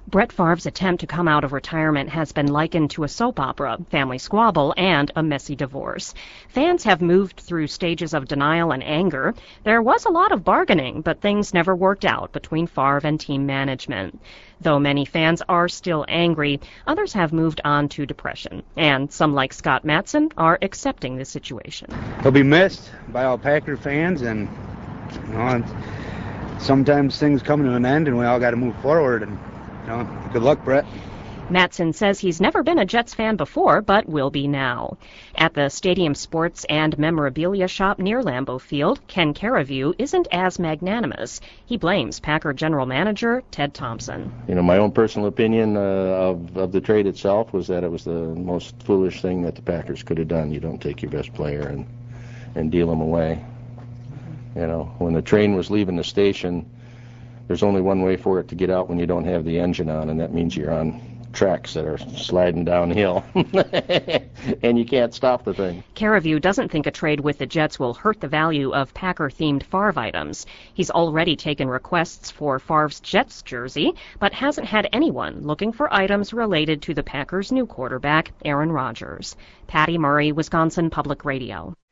Brett Favre's attempt to come out of retirement has been likened to a soap opera, family squabble, and a messy divorce. Fans have moved through stages of denial and anger. There was a lot of bargaining, but things never worked out between Favre and team management. Though many fans are still angry, others have moved on to depression. And some, like Scott Matson, are accepting the situation. He'll be missed by all Packer fans, and sometimes things come to an end, and we all got to move forward. And good luck, Brett. Matson says he's never been a Jets fan before, but will be now. At the stadium sports and memorabilia shop near Lambeau Field, Ken Caravue isn't as magnanimous. He blames Packer general manager Ted Thompson. My own personal opinion of the trade itself was that it was the most foolish thing that the Packers could have done. You don't take your best player and deal him away. When the train was leaving the station, there's only one way for it to get out when you don't have the engine on, and that means you're on tracks that are sliding downhill, and you can't stop the thing. Caravue doesn't think a trade with the Jets will hurt the value of Packer-themed Favre items. He's already taken requests for Favre's Jets jersey, but hasn't had anyone looking for items related to the Packers' new quarterback, Aaron Rodgers. Patty Murray, Wisconsin Public Radio.